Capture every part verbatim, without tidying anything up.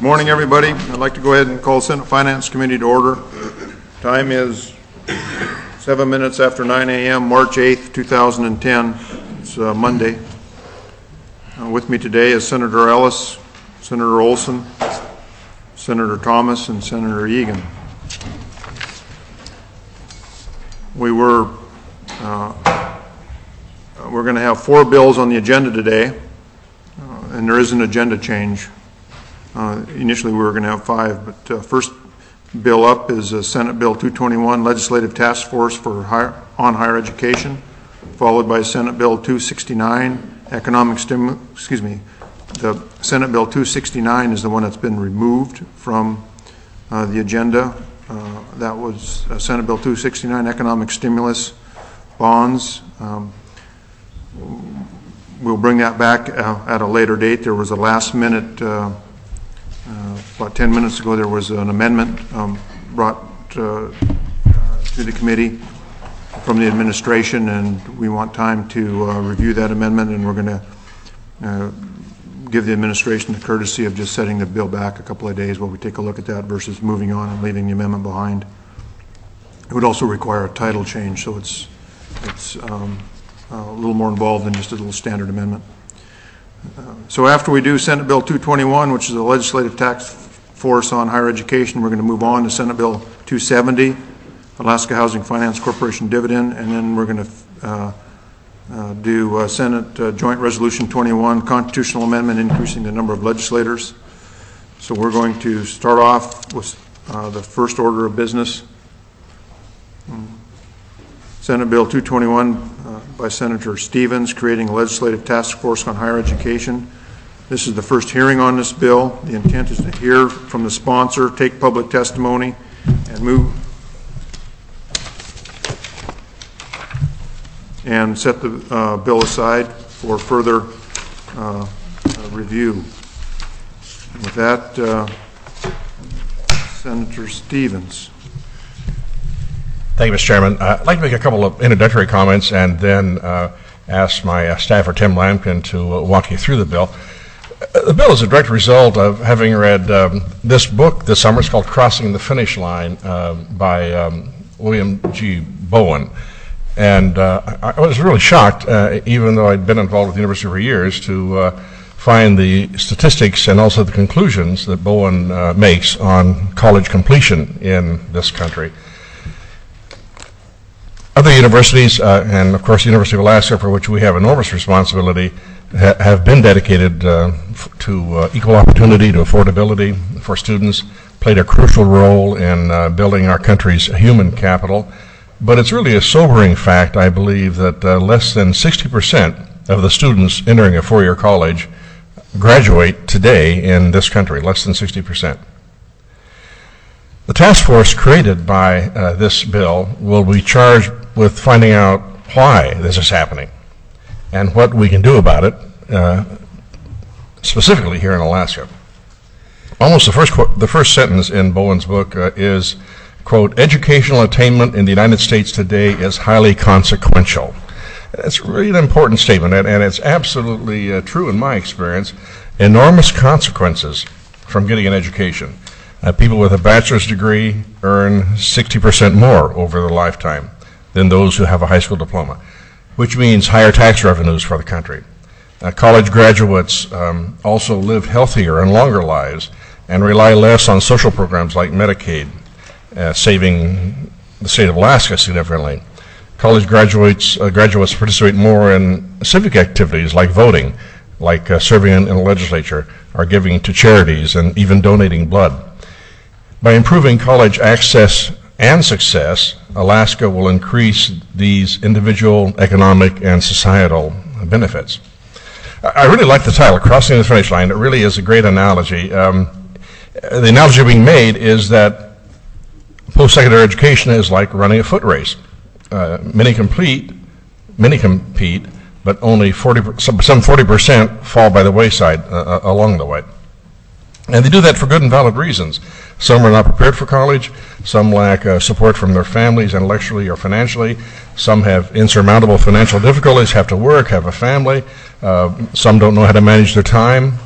Good morning, everybody. I'd like to go ahead and call Senate Finance Committee to order. Time is seven minutes after nine A M, March eighth, two thousand ten. It's uh, Monday. Uh, with me today is Senator Ellis, Senator Olson, Senator Thomas, and Senator Egan. We were uh, we're going to have four bills on the agenda today, uh, and there is an agenda change. Uh, initially, we were going to have five, but uh, first bill up is uh, Senate Bill two twenty-one, Legislative Task Force for higher, on Higher Education, followed by Senate Bill two sixty-nine, Economic Stimulus. Excuse me, the Senate Bill two sixty-nine is the one that's been removed from uh, the agenda. Uh, that was uh, Senate Bill two sixty-nine, Economic Stimulus Bonds. Um, we'll bring that back uh, at a later date. There was a last-minute. Uh, Uh, about ten minutes ago, there was an amendment um, brought uh, uh, to the committee from the administration, and we want time to uh, review that amendment, and we're going to uh, give the administration the courtesy of just setting the bill back a couple of days while we take a look at that versus moving on and leaving the amendment behind. It would also require a title change, so it's, it's um, a little more involved than just a little standard amendment. Uh, so after we do Senate Bill two twenty-one, which is the Legislative Task Force on Higher Education, we're going to move on to Senate Bill two seventy, Alaska Housing Finance Corporation Dividend, and then we're going to uh, uh, do uh, Senate uh, Joint Resolution twenty-one, Constitutional Amendment increasing the number of legislators. So we're going to start off with uh, the first order of business. Senate Bill two twenty-one uh, by Senator Stevens, creating a legislative task force on higher education. This is the first hearing on this bill. The intent is to hear from the sponsor, take public testimony, and move and set the uh, bill aside for further uh, uh, review. And with that, uh, Senator Stevens. Thank you, Mister Chairman. Uh, I'd like to make a couple of introductory comments and then uh, ask my uh, staffer, Tim Lampkin, to uh, walk you through the bill. Uh, the bill is a direct result of having read um, this book this summer. It's called Crossing the Finish Line uh, by um, William G. Bowen. And uh, I, I was really shocked, uh, even though I'd been involved with the university for years, to uh, find the statistics and also the conclusions that Bowen uh, makes on college completion in this country. Other universities, uh, and of course the University of Alaska, for which we have enormous responsibility, ha have been dedicated uh, to uh, equal opportunity, to affordability for students, played a crucial role in uh, building our country's human capital. But it's really a sobering fact, I believe, that uh, less than sixty percent of the students entering a four-year college graduate today in this country, less than sixty percent. The task force created by uh, this bill will be charged with finding out why this is happening and what we can do about it, uh, specifically here in Alaska. Almost the first the first sentence in Bowen's book uh, is, quote, "Educational attainment in the United States today is highly consequential." It's really an important statement, and, and it's absolutely uh, true in my experience. Enormous consequences from getting an education. Uh, people with a bachelor's degree earn sixty percent more over their lifetime than those who have a high school diploma, which means higher tax revenues for the country. Uh, college graduates um, also live healthier and longer lives and rely less on social programs like Medicaid, uh, saving the state of Alaska significantly. College graduates, uh, graduates participate more in civic activities like voting, like uh, serving in, in the legislature, or giving to charities, and even donating blood. By improving college access and success, Alaska will increase these individual, economic, and societal benefits. I really like the title, Crossing the Finish Line. It really is a great analogy. Um, the analogy being made is that post-secondary education is like running a foot race. Uh, many complete, many compete, but only forty, some forty percent fall by the wayside uh, along the way. And they do that for good and valid reasons. Some are not prepared for college, some lack uh, support from their families intellectually or financially, some have insurmountable financial difficulties, have to work, have a family, uh, some don't know how to manage their time,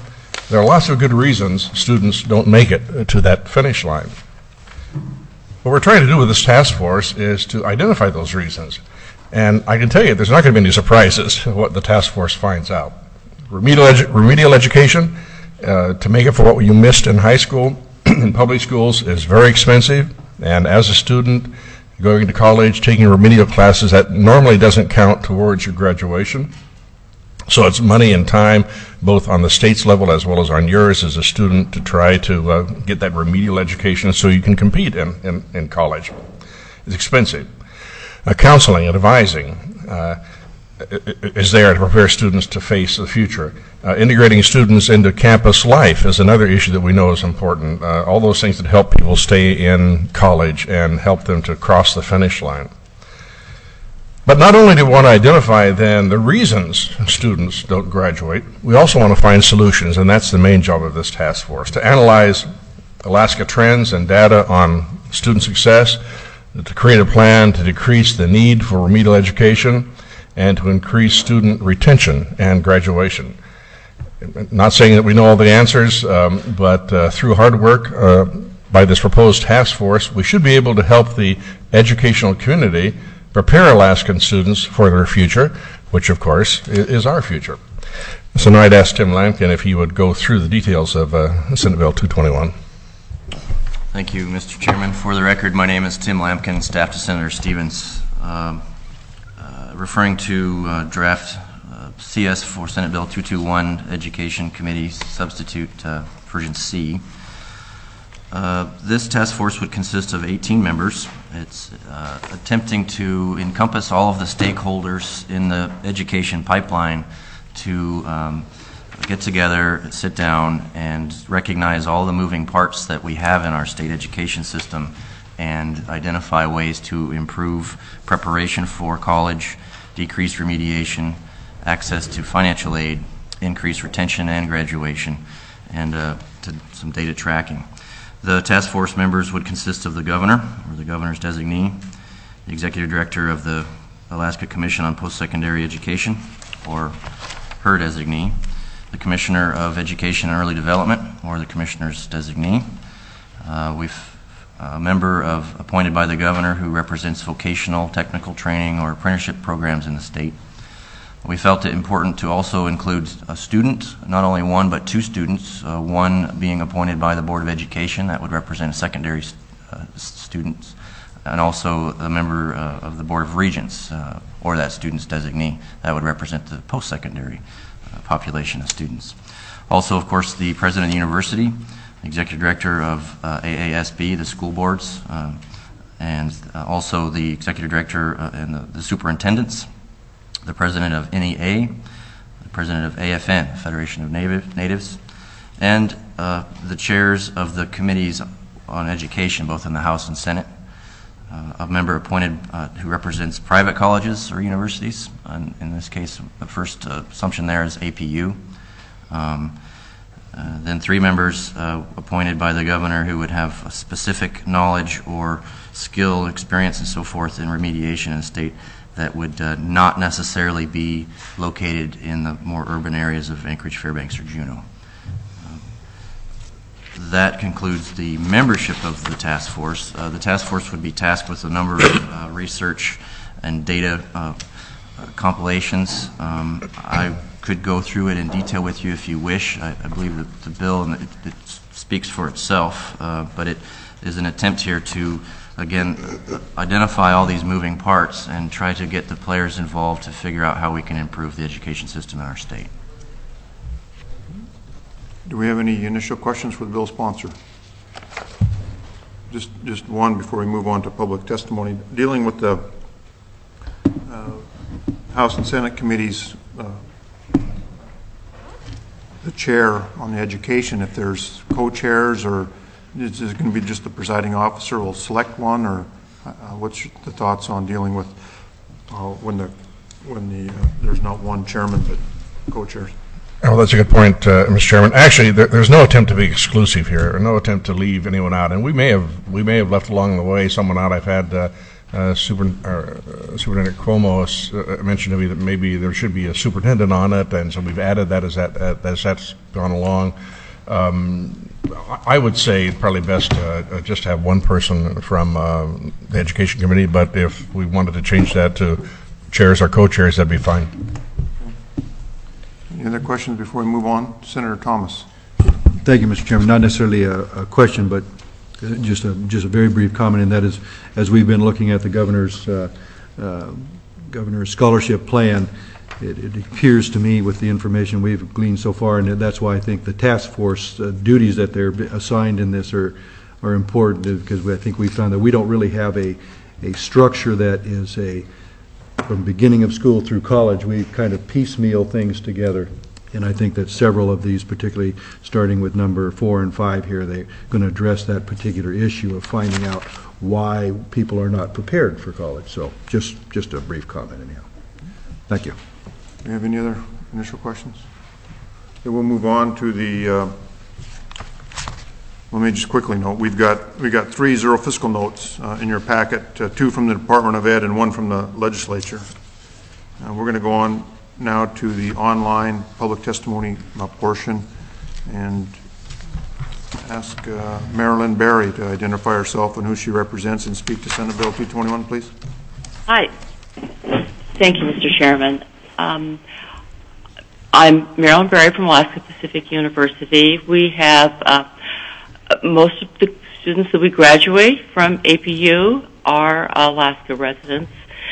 There are lots of good reasons students don't make it to that finish line. What we're trying to do with this task force is to identify those reasons. And I can tell you, there's not going to be any surprises what the task force finds out. Remedial, edu remedial education, uh, to make it for what you missed in high school, in public schools, is very expensive. And as a student going to college, taking remedial classes, that normally doesn't count towards your graduation. So it's money and time, both on the state's level as well as on yours as a student, to try to uh, get that remedial education so you can compete in, in, in college. It's expensive. Uh, counseling, advising uh, is there to prepare students to face the future. Uh, integrating students into campus life is another issue that we know is important. Uh, all those things that help people stay in college and help them to cross the finish line. But not only do we want to identify then the reasons students don't graduate, we also want to find solutions, and that's the main job of this task force, to analyze Alaska trends and data on student success, to create a plan to decrease the need for remedial education, and to increase student retention and graduation. Not saying that we know all the answers, um, but uh, through hard work uh, by this proposed task force, we should be able to help the educational community prepare Alaskan students for their future, which of course is our future. So now I'd ask Tim Lampkin if he would go through the details of uh, Senate Bill two twenty-one. Thank you, Mister Chairman. For the record, my name is Tim Lampkin, staff to Senator Stevens. Um, uh, referring to uh, draft uh, C S for Senate Bill two twenty-one, Education Committee Substitute uh, Version C. Uh, this task force would consist of eighteen members. It's uh, attempting to encompass all of the stakeholders in the education pipeline to um, get together, sit down, and recognize all the moving parts that we have in our state education system and identify ways to improve preparation for college, decrease remediation, access to financial aid, increase retention and graduation, and uh, to some data tracking. The task force members would consist of the governor, or the governor's designee, the executive director of the Alaska Commission on Post-Secondary Education, or her designee, the commissioner of Education and Early Development, or the commissioner's designee. Uh, we've a member of appointed by the governor who represents vocational, technical training, or apprenticeship programs in the state. We felt it important to also include a student, not only one but two students, uh, one being appointed by the Board of Education, that would represent secondary uh, students, and also a member uh, of the Board of Regents, uh, or that student's designee, that would represent the post-secondary uh, population of students. Also, of course, the president of the university, executive director of uh, A A S B, the school boards, uh, and uh, also the executive director uh, and the, the superintendents, the president of N E A, the president of A F N, Federation of Native, Natives, and uh, the chairs of the committees on education, both in the House and Senate. Uh, a member appointed uh, who represents private colleges or universities. And in this case, the first uh, assumption there is A P U. Um, uh, then three members uh, appointed by the governor who would have a specific knowledge or skill, experience, and so forth in remediation in the state, that would uh, not necessarily be located in the more urban areas of Anchorage, Fairbanks, or Juneau. Uh, that concludes the membership of the task force. Uh, the task force would be tasked with a number of uh, research and data uh, uh, compilations. Um, I could go through it in detail with you if you wish. I, I believe that the bill and it, it speaks for itself, uh, but it is an attempt here to again, identify all these moving parts and try to get the players involved to figure out how we can improve the education system in our state. Do we have any initial questions for the bill sponsor? Just, just one before we move on to public testimony. Dealing with the uh, House and Senate committees, uh, the chair on the education, if there's co-chairs, or is it going to be just the presiding officer will select one, or uh, what's the thoughts on dealing with uh, when the when the uh, there's not one chairman but co-chairs? Oh, that's a good point, uh, Mister Chairman. Actually, there, there's no attempt to be exclusive here, or no attempt to leave anyone out. And we may have we may have left along the way someone out. I've had uh, uh, super, uh, Superintendent Cuomo has, uh, mentioned to me that maybe there should be a superintendent on it, and so we've added that as that uh, as that's gone along. Um, I would say probably best uh, just have one person from uh, the Education Committee, but if we wanted to change that to chairs or co-chairs, that'd be fine. Any other questions before we move on? Senator Thomas. Thank you, Mister Chairman. Not necessarily a, a question, but just a just a very brief comment, and that is, as we've been looking at the governor's uh, uh, governor's scholarship plan, it, it appears to me, with the information we've gleaned so far, and that's why I think the task force uh, duties that they're assigned in this are are important, because we, I think we found that we don't really have a a structure that is a from beginning of school through college. We kind of piecemeal things together. And I think that several of these, particularly starting with number four and five here, they're going to address that particular issue of finding out why people are not prepared for college. So just just a brief comment anyhow. Thank you. Do you have any other initial questions? Then we'll move on to the, uh, let me just quickly note, we've got, we got three zero fiscal notes uh, in your packet, uh, two from the Department of Ed and one from the legislature. Uh, we're going to go on now to the online public testimony uh, portion and ask uh, Marilyn Berry to identify herself and who she represents and speak to Senate Bill two twenty-one, please. Hi. Thank you, Mister Chairman. Um, I'm Marilyn Berry from Alaska Pacific University. We have uh, most of the students that we graduate from A P U are Alaska residents.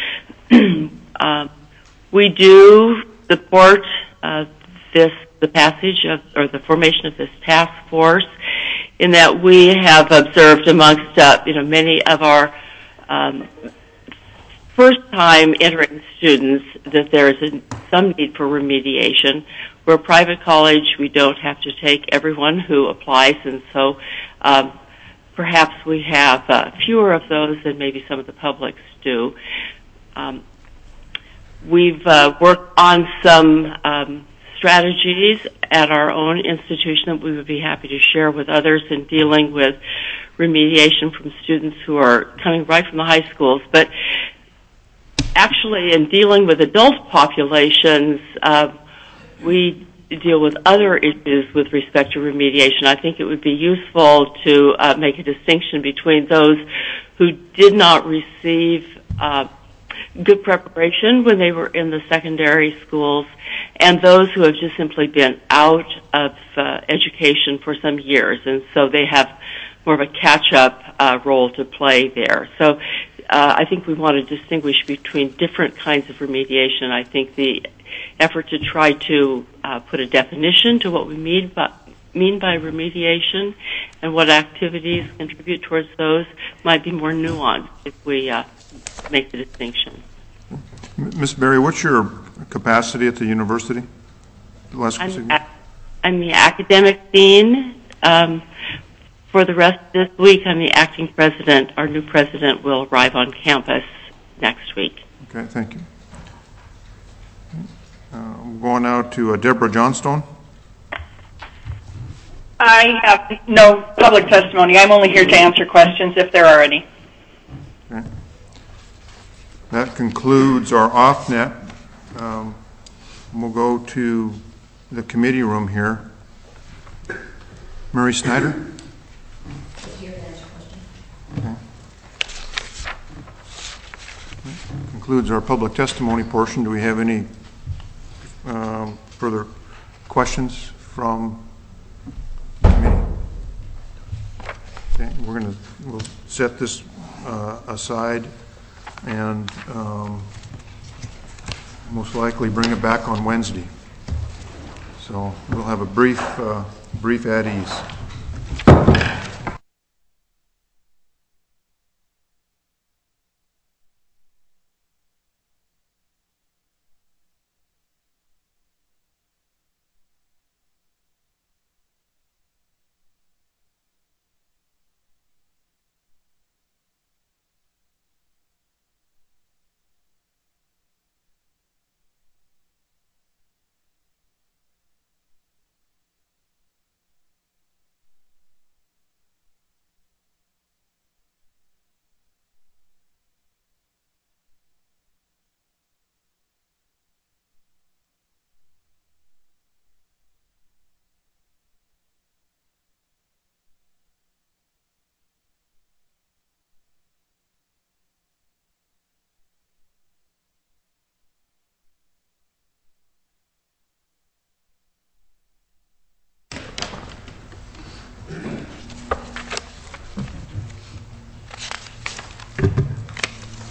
um, We do support uh, this, the passage of, or the formation of this task force, in that we have observed amongst, uh, you know, many of our um, first-time entering students that there is a, some need for remediation. We're a private college. We don't have to take everyone who applies, and so um, perhaps we have uh, fewer of those than maybe some of the publics do. Um, We've uh, worked on some um, strategies at our own institution that we would be happy to share with others in dealing with remediation from students who are coming right from the high schools. But actually, in dealing with adult populations, uh, we deal with other issues with respect to remediation. I think it would be useful to uh, make a distinction between those who did not receive uh, good preparation when they were in the secondary schools, and those who have just simply been out of uh, education for some years, and so they have more of a catch-up uh, role to play there. So uh, I think we want to distinguish between different kinds of remediation. I think the effort to try to uh, put a definition to what we mean by, mean by remediation and what activities contribute towards those might be more nuanced if we uh, make the distinction. Miz Berry, what's your capacity at the university? I'm, a- I'm the academic dean. Um, for the rest of this week, I'm the acting president. Our new president will arrive on campus next week. Okay, thank you. Uh, we're going now to uh, Deborah Johnstone. I have no public testimony. I'm only here to answer questions if there are any. Okay. That concludes our off-net. Um, we'll go to the committee room here. Murray Snyder. Okay. Concludes our public testimony portion. Do we have any um, further questions from the committee? Okay, we're going to we'll set this uh, aside and um, most likely bring it back on Wednesday. So we'll have a brief, uh, brief at ease.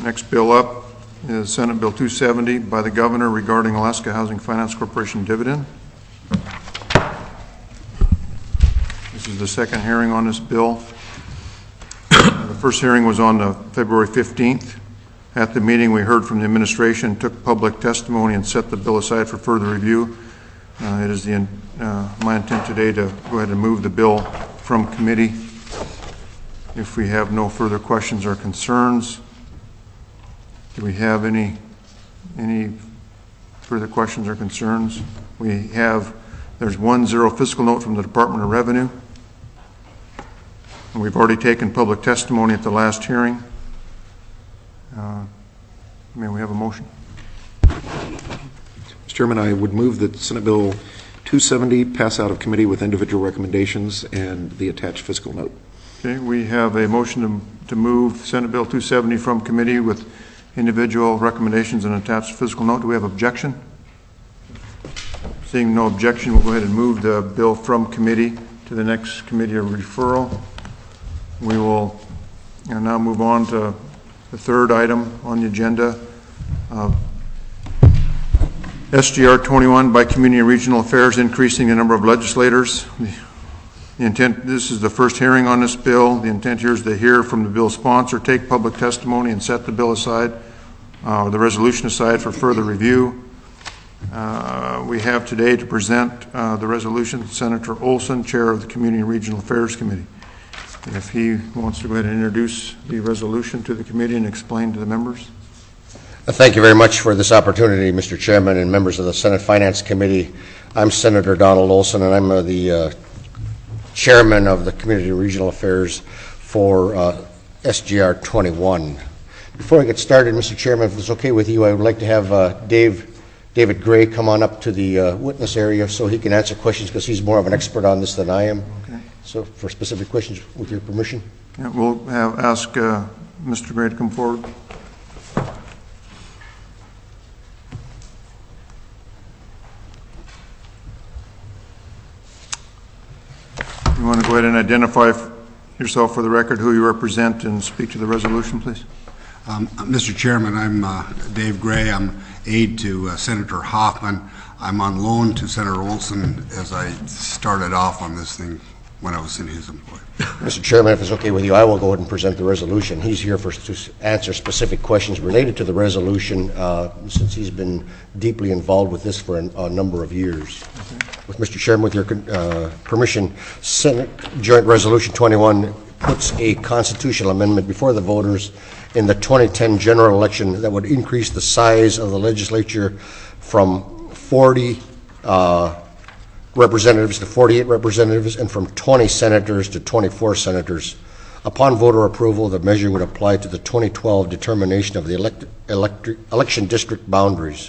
Next bill up is Senate Bill two seventy by the Governor regarding Alaska Housing Finance Corporation dividend. This is the second hearing on this bill. The first hearing was on uh, February fifteenth. At the meeting, we heard from the administration, took public testimony, and set the bill aside for further review. Uh, it is the, uh, my intent today to go ahead and move the bill from committee. If we have no further questions or concerns, do we have any any further questions or concerns? We have, there's one zero fiscal note from the Department of Revenue. And we've already taken public testimony at the last hearing. Uh, may we have a motion? Mister Chairman, I would move that Senate Bill two seventy pass out of committee with individual recommendations and the attached fiscal note. Okay, we have a motion to, to move Senate Bill two seventy from committee with individual recommendations and attached fiscal note. Do we have objection? Seeing no objection, we'll go ahead and move the bill from committee to the next committee of referral. We will uh, now move on to the third item on the agenda. Uh, S G R twenty-one by Community and Regional Affairs, increasing the number of legislators. The intent, this is the first hearing on this bill. The intent here is to hear from the bill sponsor, take public testimony, and set the bill aside, uh, the resolution aside for further review. Uh, we have today to present uh, the resolution Senator Olson, Chair of the Community and Regional Affairs Committee. If he wants to go ahead and introduce the resolution to the committee and explain to the members. Thank you very much for this opportunity, Mister Chairman and members of the Senate Finance Committee. I'm Senator Donald Olson, and I'm uh, the uh, Chairman of the Community and Regional Affairs for uh, S G R twenty-one. Before I get started, Mister Chairman, if it's okay with you, I would like to have uh, Dave, David Gray come on up to the uh, witness area so he can answer questions, because he's more of an expert on this than I am. Okay. So for specific questions, with your permission. Yeah, we'll have, ask uh, Mister Gray to come forward. You want to go ahead and identify yourself for the record, who you represent, and speak to the resolution, please. Um, Mister Chairman, I'm uh, Dave Gray. I'm aide to uh, Senator Hoffman. I'm on loan to Senator Olson as I started off on this thing when I was in his employ. Mister Chairman, if it's okay with you, I will go ahead and present the resolution. He's here for to answer specific questions related to the resolution, uh, since he's been deeply involved with this for a, a number of years. Okay. With Mister Chairman, with your uh, permission, Senate Joint Resolution twenty-one puts a constitutional amendment before the voters in the twenty ten general election that would increase the size of the legislature from forty uh, representatives to forty-eight representatives, and from twenty senators to twenty-four senators. Upon voter approval, the measure would apply to the twenty twelve determination of the elect elect election district boundaries.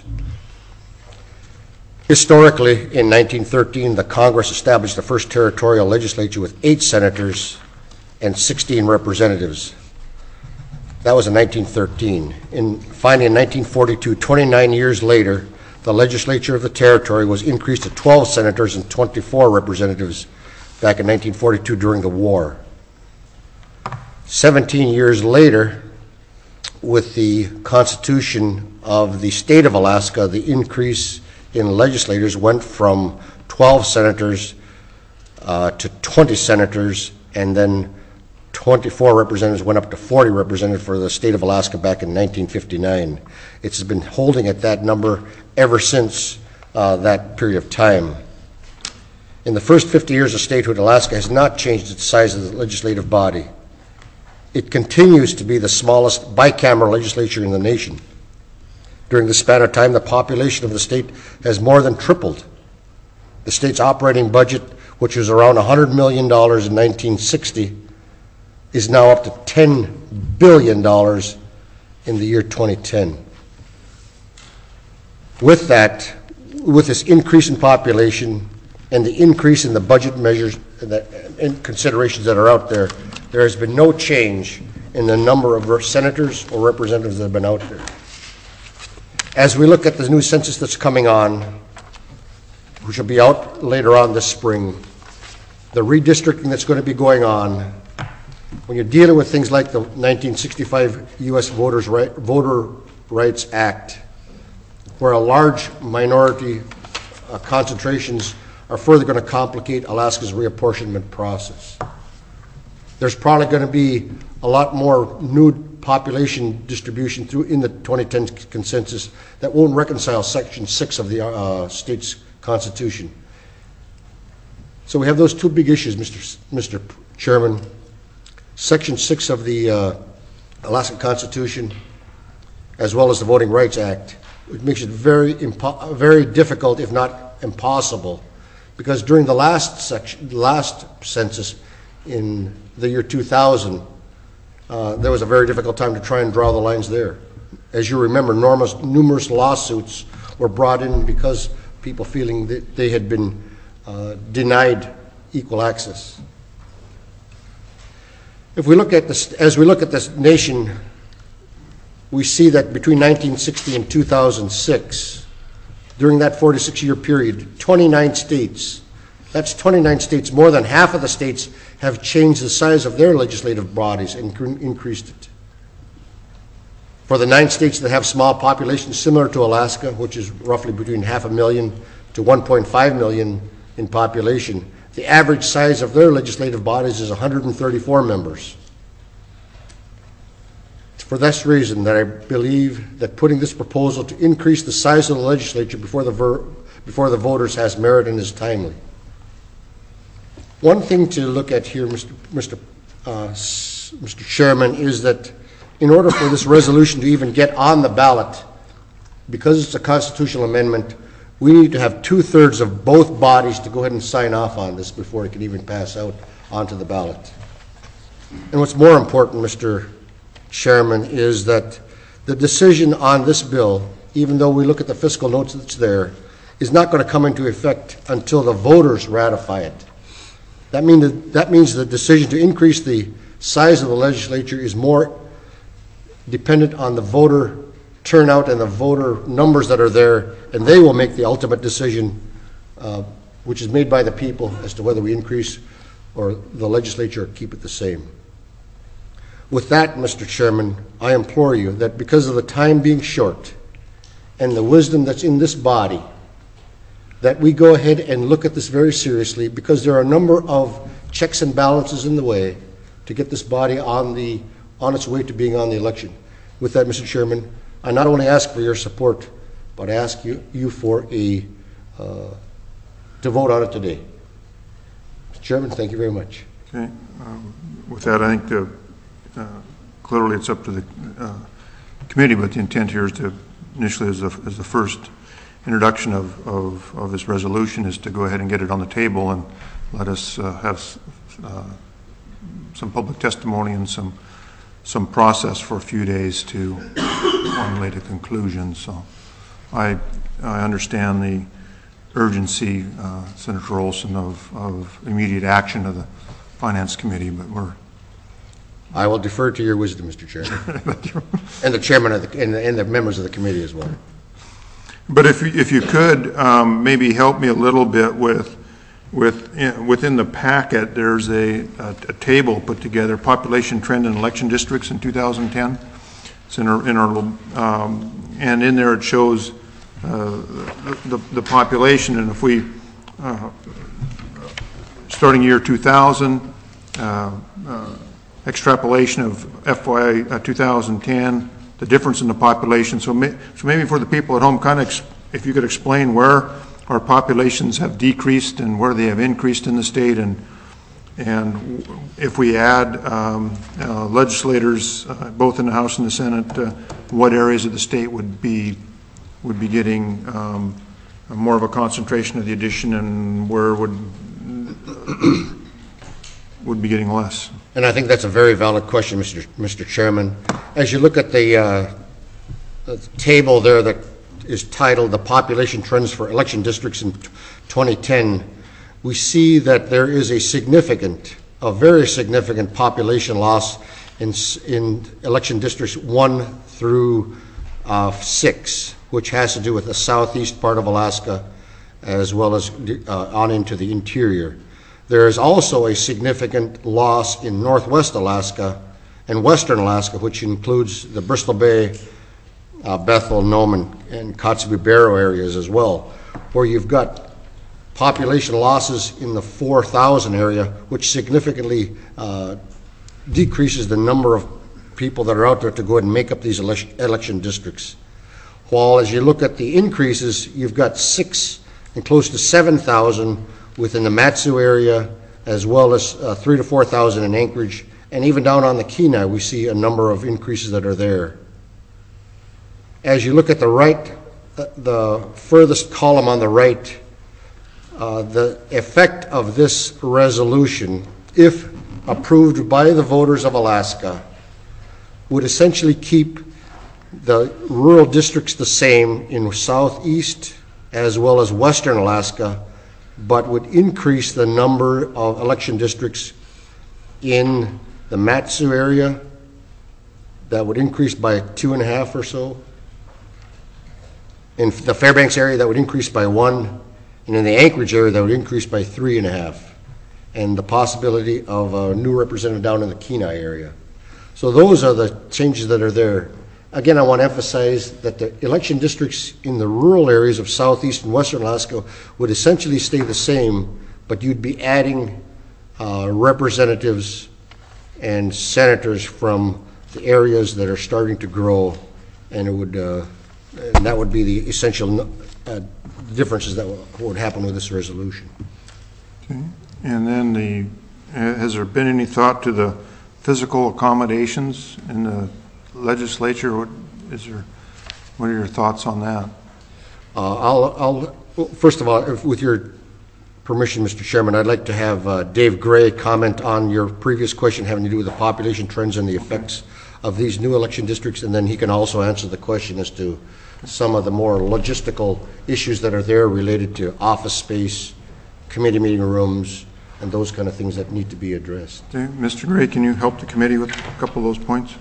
Historically, in nineteen thirteen, the Congress established the first territorial legislature with eight senators and sixteen representatives. That was in nineteen thirteen. In, finally, in nineteen forty-two, twenty-nine years later, the legislature of the territory was increased to twelve senators and twenty-four representatives back in nineteen forty-two during the war. seventeen years later, with the Constitution of the state of Alaska, the increase in legislators went from twelve senators uh, to twenty senators, and then twenty-four representatives went up to forty representatives for the state of Alaska back in nineteen fifty-nine. It's been holding at that number ever since uh, that period of time. In the first fifty years of statehood, Alaska has not changed its size of the legislative body. It continues to be the smallest bicameral legislature in the nation. During the span of time, the population of the state has more than tripled. The state's operating budget, which was around one hundred million dollars in nineteen sixty, is now up to ten billion dollars in the year twenty ten. With that, with this increase in population and the increase in the budget measures and considerations that are out there, there has been no change in the number of senators or representatives that have been out there. As we look at the new census that's coming on, which will be out later on this spring, the redistricting that's going to be going on, when you're dealing with things like the nineteen sixty-five U S Voters right, Voter Rights Act, where a large minority uh, concentrations are further going to complicate Alaska's reapportionment process. There's probably going to be a lot more new population distribution through in the twenty ten consensus that won't reconcile Section six of the uh, state's constitution. So we have those two big issues, Mister Mister Chairman. Section six of the uh, Alaska Constitution, as well as the Voting Rights Act, which makes it very, impo very difficult, if not impossible, because during the last section, last census in the year two thousand, uh, there was a very difficult time to try and draw the lines there. As you remember, numerous, numerous lawsuits were brought in because people feeling that they had been uh, denied equal access. If we look at this, as we look at this nation, we see that between nineteen sixty and two thousand six, during that forty-six year period, twenty-nine states, that's twenty-nine states, more than half of the states have changed the size of their legislative bodies and increased it. For the nine states that have small populations similar to Alaska, which is roughly between half a million to one point five million in population, the average size of their legislative bodies is one hundred thirty-four members. It's for this reason that I believe that putting this proposal to increase the size of the legislature before the, ver before the voters has merit and is timely. One thing to look at here, Mister Mister Uh, Mister Chairman, is that in order for this resolution to even get on the ballot, because it's a constitutional amendment, we need to have two-thirds of both bodies to go ahead and sign off on this before it can even pass out onto the ballot. And what's more important, Mister Chairman, is that the decision on this bill, even though we look at the fiscal notes that's there, is not going to come into effect until the voters ratify it. That, mean that, that means the decision to increase the size of the legislature is more dependent on the voter turnout and the voter numbers that are there, and they will make the ultimate decision, uh, which is made by the people, as to whether we increase or the legislature keep it the same. With that, Mister Chairman, I implore you that because of the time being short and the wisdom that's in this body, that we go ahead and look at this very seriously, because there are a number of checks and balances in the way to get this body on the on its way to being on the election. With that, Mister Chairman, I not only ask for your support, but I ask you, you for a, uh, to vote on it today. Mister Chairman, thank you very much. Okay. Um, with that, I think the, uh, clearly it's up to the uh, committee, but the intent here is to, initially as the, as the first introduction of, of, of this resolution, is to go ahead and get it on the table and let us uh, have uh, some public testimony and some some process for a few days to formulate a conclusion. So I, I understand the urgency, uh, Senator Olson, of, of immediate action of the Finance Committee, but we're... I will defer to your wisdom, Mister Chairman, and the chairman of the, and the, and the members of the committee as well. But if, if you could um, maybe help me a little bit with With, within the packet, there's a, a, a table put together, population trend in election districts in two thousand ten. It's in our, in our um, and in there it shows uh, the, the population, and if we, uh, starting year two thousand, uh, uh, extrapolation of F Y uh, two thousand ten, the difference in the population. So, may, so maybe for the people at home, kind of, if you could explain where our populations have decreased and where they have increased in the state, and and if we add um, uh, legislators uh, both in the House and the Senate, uh, what areas of the state would be would be getting um, more of a concentration of the addition, and where would would be getting less. And I think that's a very valid question, Mister Mister Chairman. As you look at the, uh, the table there that is titled "The Population Trends for Election Districts in twenty ten," we see that there is a significant, a very significant population loss in, in election districts one through uh, six, which has to do with the southeast part of Alaska, as well as uh, on into the interior. There is also a significant loss in northwest Alaska and western Alaska, which includes the Bristol Bay, uh, Bethel, Nome, and, and Kotzebue Barrow areas as well, where you've got population losses in the four thousand area, which significantly uh, decreases the number of people that are out there to go ahead and make up these election, election districts. While as you look at the increases, you've got six and close to seven thousand within the Mat-Su area, as well as uh, three to four thousand in Anchorage, and even down on the Kenai, we see a number of increases that are there. As you look at the right, uh, the furthest column on the right, uh, the effect of this resolution, if approved by the voters of Alaska, would essentially keep the rural districts the same in southeast as well as western Alaska, but would increase the number of election districts in the Mat-Su area. That would increase by two and a half or so. In the Fairbanks area, that would increase by one. And in the Anchorage area, that would increase by three and a half. And the possibility of a new representative down in the Kenai area. So those are the changes that are there. Again, I want to emphasize that the election districts in the rural areas of southeast and western Alaska would essentially stay the same, but you'd be adding uh, representatives and senators from the areas that are starting to grow, and it would, uh, and that would be the essential uh, differences that would happen with this resolution. Okay. And then the, has there been any thought to the physical accommodations in the legislature? What is there? What are your thoughts on that? Uh, I'll, I'll well, first of all, if, with your permission, Mister Chairman, I'd like to have uh, Dave Gray comment on your previous question having to do with the population trends and the effects of these new election districts, and then he can also answer the question as to some of the more logistical issues that are there related to office space, committee meeting rooms, and those kind of things that need to be addressed. Okay. Mister Gray, can you help the committee with a couple of those points?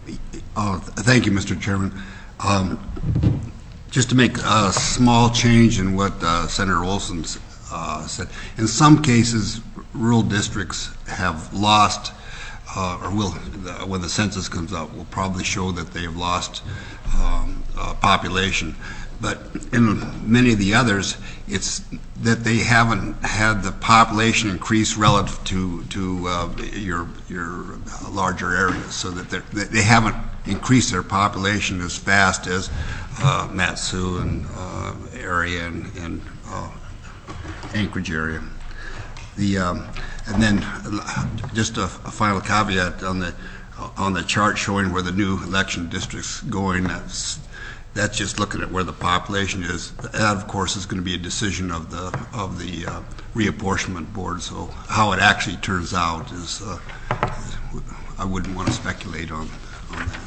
Uh, thank you, Mister Chairman. Um, just to make a small change in what uh, Senator Olson uh, said, in some cases, rural districts have lost, uh, or will, uh, when the census comes out, will probably show that they have lost um, uh, population. But in many of the others, it's that they haven't had the population increase relative to to uh, your your larger areas, so that they haven't increased their population as fast as uh, Mat-Su and uh, area and, and uh, Anchorage area. The um, and then just a, a final caveat on the on the chart showing where the new election districts going. That's That's just looking at where the population is. That, of course, is going to be a decision of the of the uh, reapportionment board. So how it actually turns out is, uh, I wouldn't want to speculate on, on that.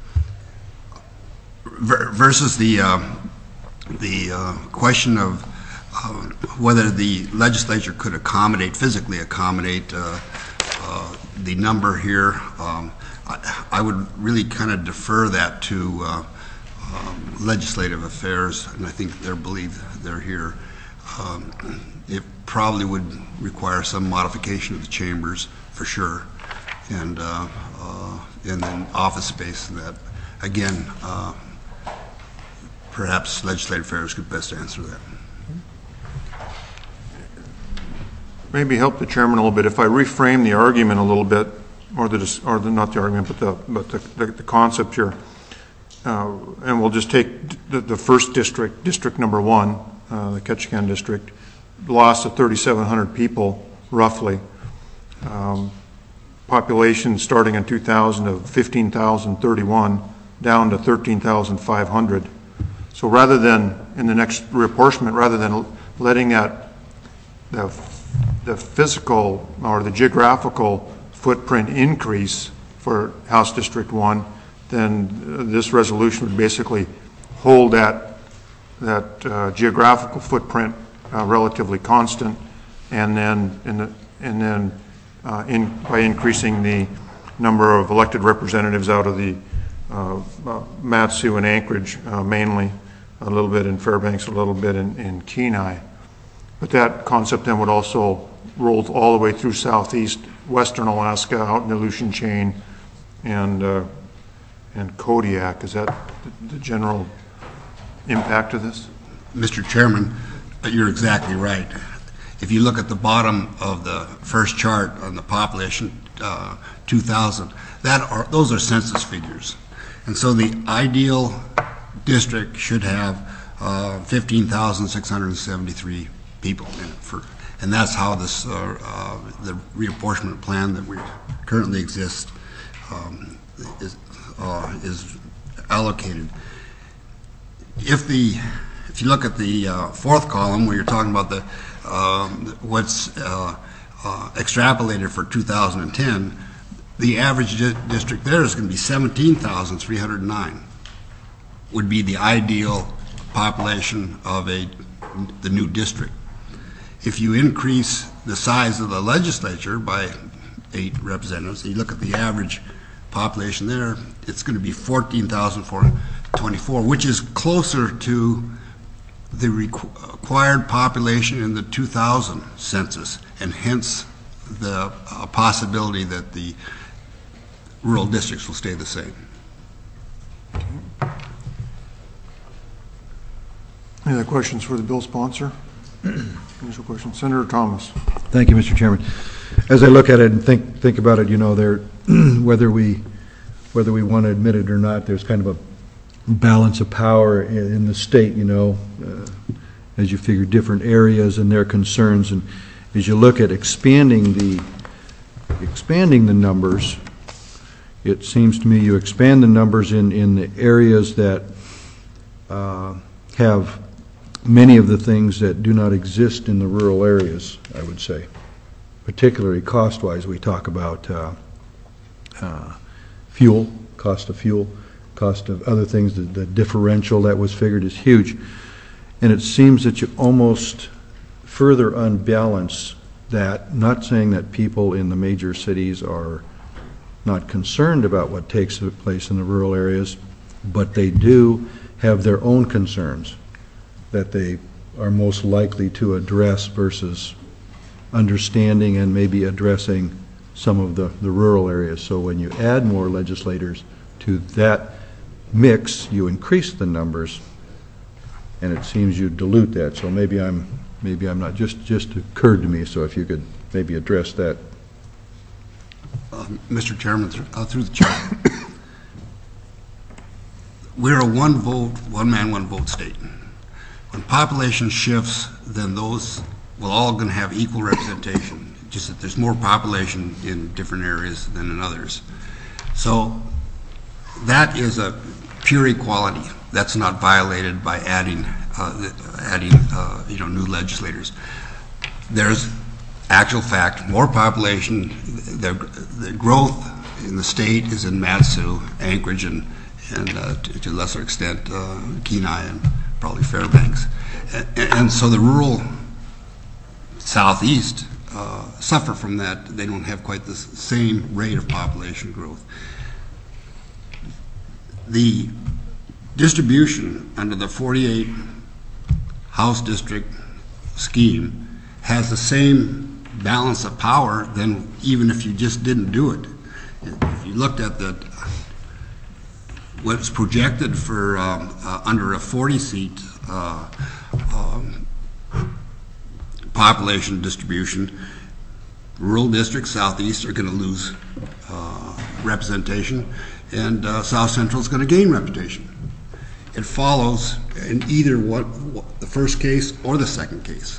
Ver versus the uh, the uh, question of uh, whether the legislature could accommodate, physically accommodate uh, uh, the number here. Um, I, I would really kind of defer that to Uh, Um, legislative affairs, and I think they believe they're here. Um, it probably would require some modification of the chambers for sure, and uh, uh, and then office space. And that again, uh, perhaps legislative affairs could best answer that. Maybe help the chairman a little bit if I reframe the argument a little bit, or the or the not the argument, but the but the, the, the concept here. Uh, and we'll just take the, the first district, district number one, uh, the Ketchikan district, lost of thirty-seven hundred people, roughly. Um, population starting in two thousand of fifteen thousand thirty-one, down to thirteen thousand five hundred. So rather than, in the next reapportionment, rather than letting that, the, the physical or the geographical footprint increase for House District one, then this resolution would basically hold that that uh, geographical footprint uh, relatively constant, and then in the, and then uh, in by increasing the number of elected representatives out of the uh, uh, Mat-Su and Anchorage uh, mainly, a little bit in Fairbanks, a little bit in, in Kenai. But that concept then would also rolls all the way through southeast, western Alaska, out in the Aleutian chain, and uh, and Kodiak. Is that the, the general impact of this? Mister Chairman, you're exactly right. If you look at the bottom of the first chart on the population, uh, two thousand, that are, those are census figures. And so the ideal district should have uh, fifteen thousand six hundred seventy-three people in it. For, and that's how this, uh, uh, the reapportionment plan that we currently exists um, is, uh, is allocated. If the, if you look at the uh, fourth column where you're talking about the um, what's uh, uh, extrapolated for two thousand ten, the average di district there is going to be seventeen thousand three hundred nine. Would be the ideal population of a the new district. If you increase the size of the legislature by eight representatives, you look at the average population there, it's going to be fourteen thousand four hundred twenty-four, which is closer to the required population in the two thousand census, and hence the uh, possibility that the rural districts will stay the same. Any other questions for the bill sponsor? Initial question, Senator Thomas. Thank you, Mister Chairman. As I look at it and think think about it, you know, there whether we whether we want to admit it or not, there's kind of a balance of power in, in the state, you know, uh, as you figure different areas and their concerns, and as you look at expanding the expanding the numbers, it seems to me you expand the numbers in in the areas that uh, have many of the things that do not exist in the rural areas, I would say. Particularly cost-wise, we talk about uh, uh, fuel, cost of fuel, cost of other things. The, the differential that was figured is huge. And it seems that you almost further unbalance that, not saying that people in the major cities are not concerned about what takes place in the rural areas, but they do have their own concerns that they are most likely to address versus understanding and maybe addressing some of the, the rural areas. So when you add more legislators to that mix, you increase the numbers, and it seems you dilute that. So maybe I'm maybe I'm not just just occurred to me. So if you could maybe address that. Uh, Mister Chairman, through, uh, through the chair, we're a one vote, one man, one vote state. When population shifts, then those will all going to have equal representation. Just that there's more population in different areas than in others. So that is a pure equality. That's not violated by adding, uh, adding, uh, you know, new legislators. There's actual fact, more population. The, the growth in the state is in Mat-Su, Anchorage, and, and uh, to, to a lesser extent, uh, Kenai and probably Fairbanks. And, and so the rural southeast uh, suffer from that. They don't have quite the same rate of population growth. The distribution under the forty-eight House District scheme has the same balance of power than even if you just didn't do it. If you looked at the what's projected for um, uh, under a forty seat uh, um, population distribution, rural districts southeast are going to lose uh, representation, and uh, South Central is going to gain representation. It follows in either what, what the first case or the second case.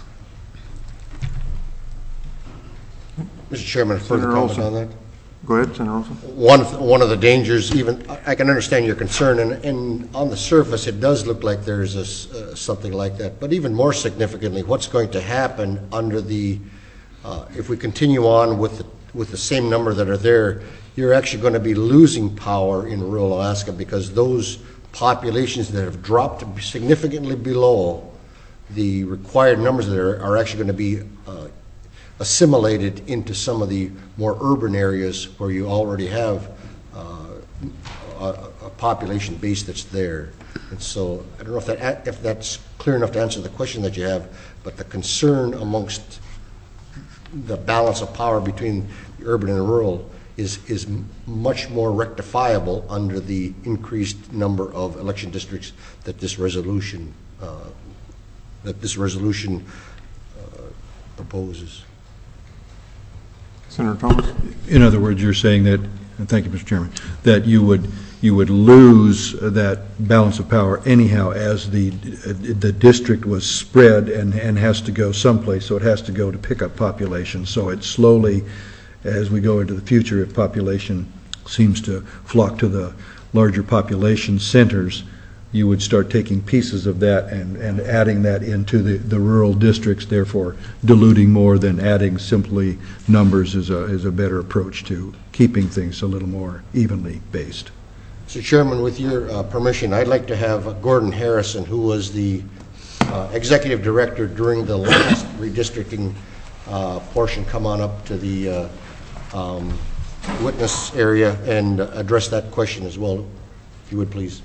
Mister Chairman, further Senator comment Olson. on that? Go ahead, Senator Olson. One of, one of the dangers, even, I can understand your concern, and, and on the surface, it does look like there's a, uh, something like that. But even more significantly, what's going to happen under the, uh, if we continue on with the, with the same number that are there, you're actually going to be losing power in rural Alaska, because those populations that have dropped significantly below the required numbers there are actually going to be uh, assimilated into some of the more urban areas where you already have uh, a, a population base that's there. And so I don't know if that if that's clear enough to answer the question that you have, but the concern amongst the balance of power between the urban and rural is, is much more rectifiable under the increased number of election districts that this resolution, uh, that this resolution uh, proposes. Senator Thomas? In other words, you're saying that, and thank you, Mister Chairman, that you would you would lose that balance of power anyhow as the the district was spread and, and has to go someplace, so it has to go to pick up population. So it slowly, as we go into the future, if population seems to flock to the larger population centers, you would start taking pieces of that and, and adding that into the, the rural districts, therefore diluting more than adding simply numbers is a, is a better approach to keeping things a little more evenly based. Mister Chairman, with your uh, permission, I'd like to have Gordon Harrison, who was the uh, executive director during the last redistricting uh, portion, come on up to the uh, um, witness area and address that question as well, if you would please.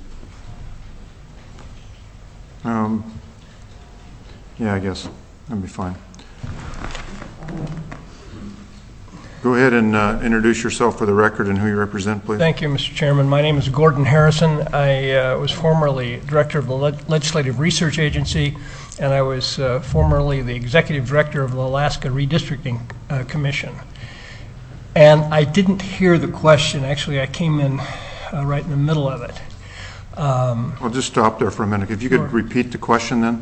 Um, yeah, I guess that'd be fine. Go ahead and uh, introduce yourself for the record and who you represent, please. Thank you, Mister Chairman. My name is Gordon Harrison. I uh, was formerly director of the Le Legislative Research Agency, and I was uh, formerly the executive director of the Alaska Redistricting uh, Commission. And I didn't hear the question. Actually, I came in uh, right in the middle of it. Um, I'll just stop there for a minute. If you could sure. repeat the question then.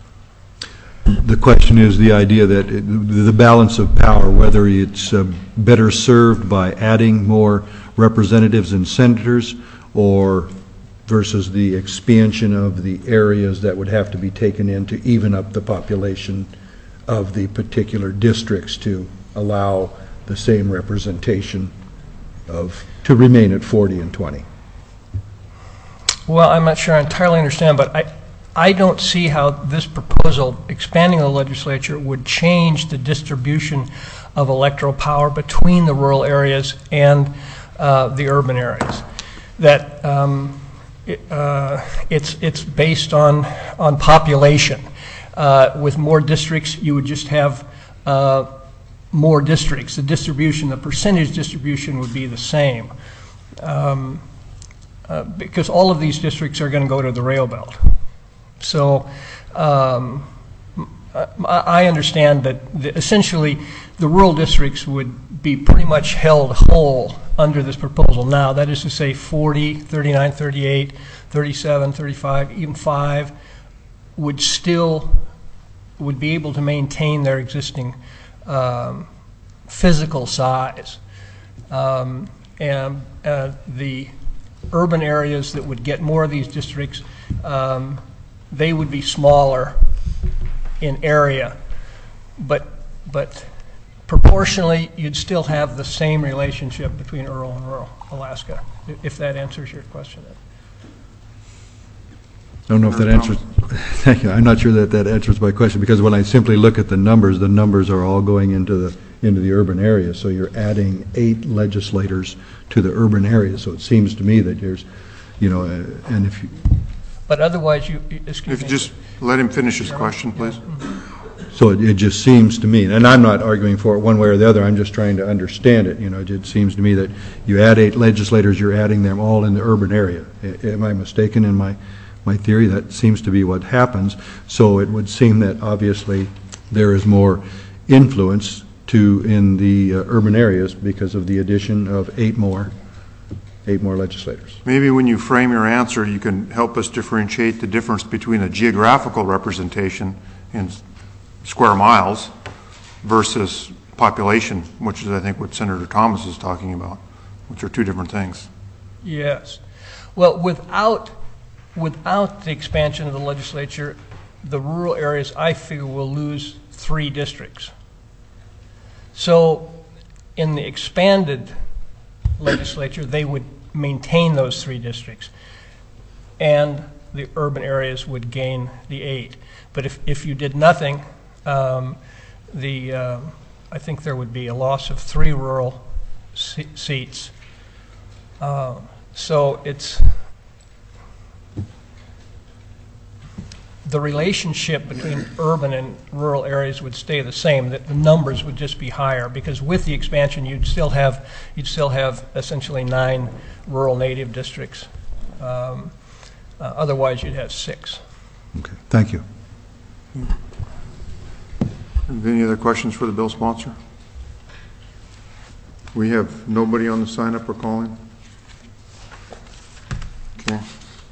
The question is the idea that it, the balance of power, whether it's uh, better served by adding more representatives and senators or versus the expansion of the areas that would have to be taken in to even up the population of the particular districts to allow the same representation of, to remain at forty and twenty. Well, I'm not sure I entirely understand, but I, I don't see how this proposal, expanding the legislature, would change the distribution of electoral power between the rural areas and uh, the urban areas. That um, it, uh, it's it's based on on population. Uh, with more districts, you would just have uh, more districts. The distribution, the percentage distribution, would be the same. Um, Uh, because all of these districts are going to go to the rail belt. So um, I understand that the, essentially the rural districts would be pretty much held whole under this proposal now. That is to say forty, thirty-nine, thirty-eight, thirty-seven, thirty-five, even five would still would be able to maintain their existing um, physical size. Um, and uh, the urban areas that would get more of these districts, um, they would be smaller in area, but but proportionally you'd still have the same relationship between rural and rural Alaska, if that answers your question. I don't know if that answers, thank you. I'm not sure that that answers my question, because when I simply look at the numbers, the numbers are all going into the into the urban area. So you're adding eight legislators to the urban area. So it seems to me that there's, you know, uh, and if you... But otherwise, you, excuse If you me. just let him finish his question, please. So it, it just seems to me, and I'm not arguing for it one way or the other, I'm just trying to understand it. You know, it seems to me that you add eight legislators, you're adding them all in the urban area. A- am I mistaken in my, my theory? That seems to be what happens. So it would seem that obviously there is more influence to in the uh, urban areas because of the addition of eight more, eight more legislators. Maybe when you frame your answer, you can help us differentiate the difference between a geographical representation in square miles versus population, which is, I think, what Senator Thomas is talking about, which are two different things. Yes. Well, without without the expansion of the legislature, the rural areas, I feel, will lose three districts. So in the expanded legislature, they would maintain those three districts, and the urban areas would gain the eight. But if, if you did nothing, um, the uh, I think there would be a loss of three rural se seats. Uh, so it's the relationship between urban and rural areas would stay the same, that the numbers would just be higher, because with the expansion, you'd still have, you'd still have essentially nine rural native districts. Um, uh, Otherwise, you'd have six. Okay, thank you. Any other questions for the bill sponsor? We have nobody on the sign up or calling? Okay.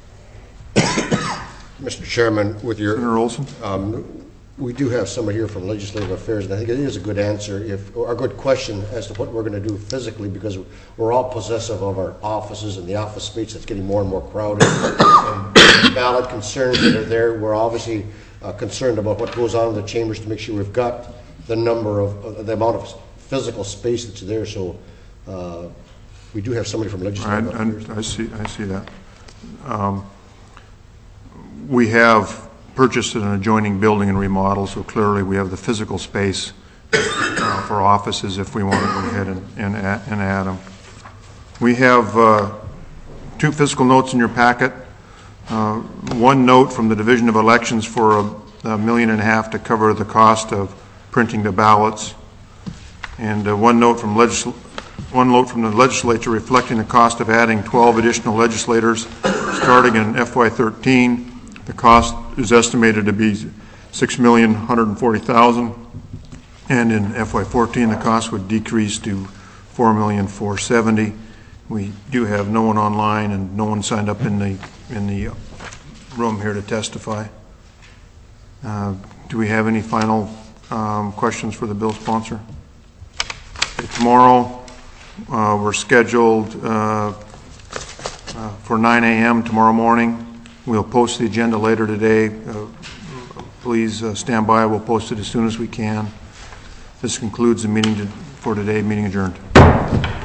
Mister Chairman, with your... Senator Olson? Um, we do have somebody here from Legislative Affairs, and I think it is a good answer, if, or a good question as to what we're going to do physically, because we're all possessive of our offices and the office space that's getting more and more crowded. And valid concerns that are there. We're obviously uh, concerned about what goes on in the chambers to make sure we've got the number of, uh, the amount of physical space that's there. So uh, we do have somebody from Legislative I, Affairs. I, I see, I see that. Um, we have purchased an adjoining building and remodel, so clearly we have the physical space uh, for offices if we want to go ahead and, and, add, and add them. We have uh, two fiscal notes in your packet. Uh, one note from the Division of Elections for a, a million and a half to cover the cost of printing the ballots, and uh, one note from legisl one note from the legislature reflecting the cost of adding twelve additional legislators starting in F Y thirteen. The cost is estimated to be six million one hundred forty thousand dollars, and in F Y fourteen the cost would decrease to four million four hundred seventy thousand dollars. We do have no one online and no one signed up in the in the room here to testify. Uh, do we have any final um, questions for the bill sponsor? Okay, tomorrow uh, we're scheduled uh, uh, for nine A M tomorrow morning. We'll post the agenda later today. Uh, please uh, stand by. We'll post it as soon as we can. This concludes the meeting to, for today. Meeting adjourned.